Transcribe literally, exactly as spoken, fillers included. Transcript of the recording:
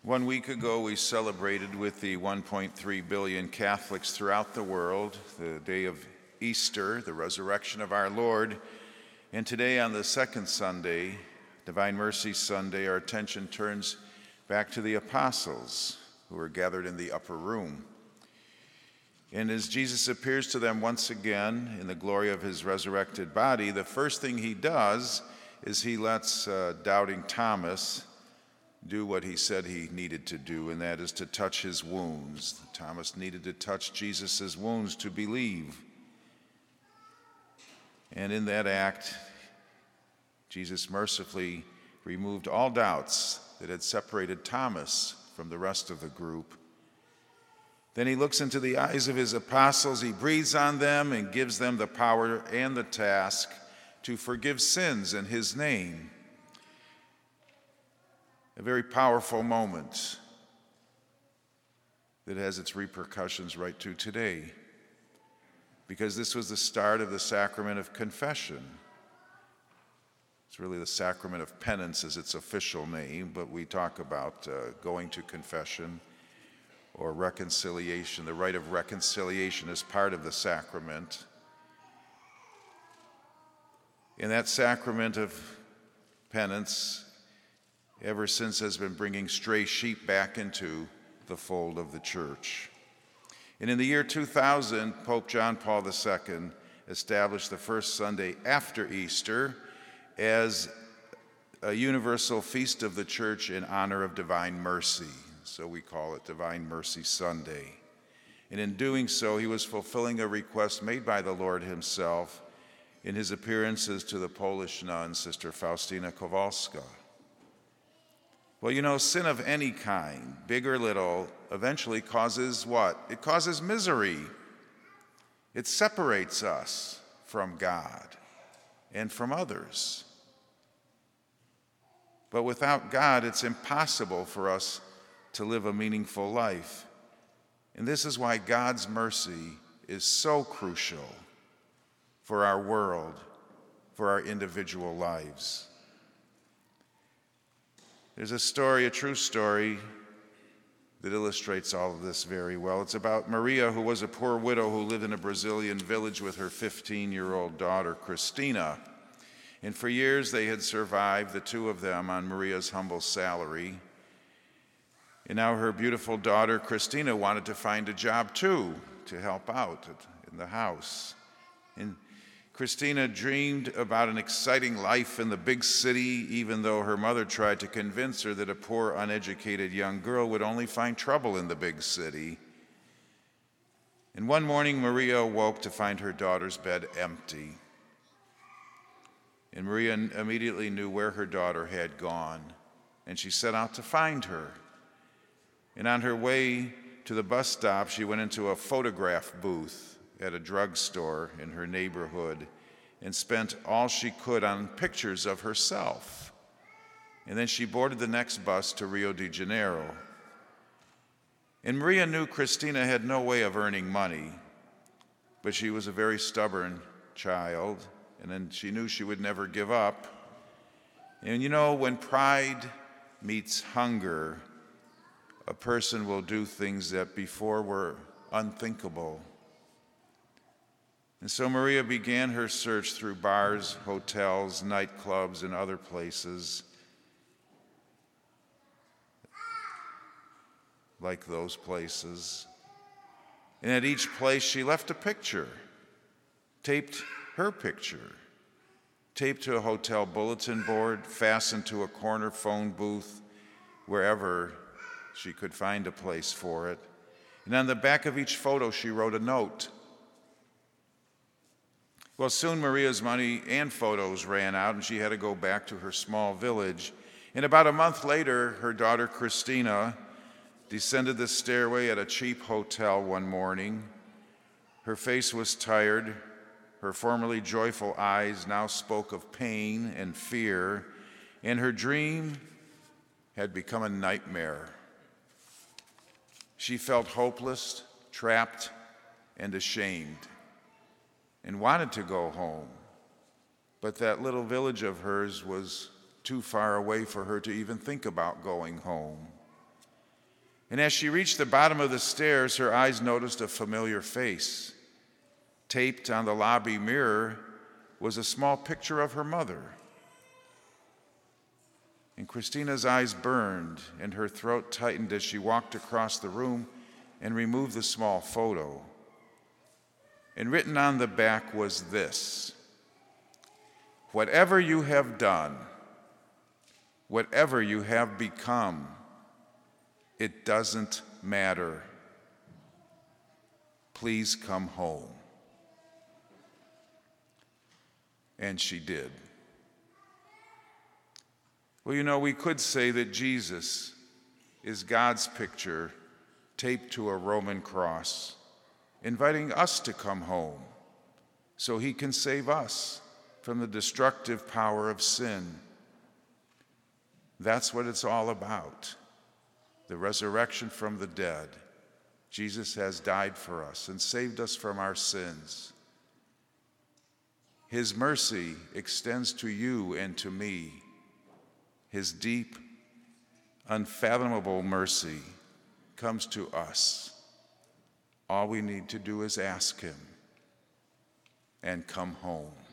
One week ago, we celebrated with the one point three billion Catholics throughout the world the day of Easter, the resurrection of our Lord. And today, on the second Sunday, Divine Mercy Sunday, our attention turns back to the apostles who were gathered in the upper room. And as Jesus appears to them once again in the glory of his resurrected body, the first thing he does is he lets uh, doubting Thomas do what he said he needed to do, and that is to touch his wounds. Thomas needed to touch Jesus' wounds to believe. And in that act, Jesus mercifully removed all doubts that had separated Thomas from the rest of the group. Then he looks into the eyes of his apostles, he breathes on them and gives them the power and the task to forgive sins in his name. A very powerful moment that has its repercussions right to today, because this was the start of the sacrament of confession. It's really the sacrament of penance as its official name, but we talk about uh, going to confession or reconciliation. The rite of reconciliation is part of the sacrament. And that sacrament of penance ever since has been bringing stray sheep back into the fold of the church. And in the year two thousand, Pope John Paul the Second established the first Sunday after Easter as a universal feast of the church in honor of Divine Mercy. So we call it Divine Mercy Sunday. And in doing so, he was fulfilling a request made by the Lord himself in his appearances to the Polish nun, Sister Faustina Kowalska. Well, you know, sin of any kind, big or little, eventually causes what? It causes misery. It separates us from God and from others. But without God, it's impossible for us to live a meaningful life. And this is why God's mercy is so crucial for our world, for our individual lives. There's a story, a true story, that illustrates all of this very well. It's about Maria, who was a poor widow who lived in a Brazilian village with her fifteen-year-old daughter, Christina. And for years they had survived, the two of them, on Maria's humble salary. And now her beautiful daughter, Christina, wanted to find a job too, to help out in the house. And Christina dreamed about an exciting life in the big city, even though her mother tried to convince her that a poor, uneducated young girl would only find trouble in the big city. And one morning, Maria awoke to find her daughter's bed empty. And Maria immediately knew where her daughter had gone, and she set out to find her. And on her way to the bus stop, she went into a photograph booth at a drugstore in her neighborhood and spent all she could on pictures of herself. And then she boarded the next bus to Rio de Janeiro. And Maria knew Christina had no way of earning money, but she was a very stubborn child, and then she knew she would never give up. And you know, when pride meets hunger, a person will do things that before were unthinkable. And so Maria began her search through bars, hotels, nightclubs, and other places like those places. And at each place she left a picture, taped her picture, taped to a hotel bulletin board, fastened to a corner phone booth, wherever she could find a place for it. And on the back of each photo she wrote a note. Well, soon Maria's money and photos ran out, and she had to go back to her small village. And about a month later, her daughter Christina descended the stairway at a cheap hotel one morning. Her face was tired. Her formerly joyful eyes now spoke of pain and fear, and her dream had become a nightmare. She felt hopeless, trapped, and ashamed, and wanted to go home. But that little village of hers was too far away for her to even think about going home. And as she reached the bottom of the stairs, her eyes noticed a familiar face. Taped on the lobby mirror was a small picture of her mother. And Christina's eyes burned and her throat tightened as she walked across the room and removed the small photo. And written on the back was this: "Whatever you have done, whatever you have become, it doesn't matter. Please come home." And she did. Well, you know, we could say that Jesus is God's picture taped to a Roman cross, inviting us to come home so he can save us from the destructive power of sin. That's what it's all about. The resurrection from the dead. Jesus has died for us and saved us from our sins. His mercy extends to you and to me. His deep, unfathomable mercy comes to us. All we need to do is ask him and come home.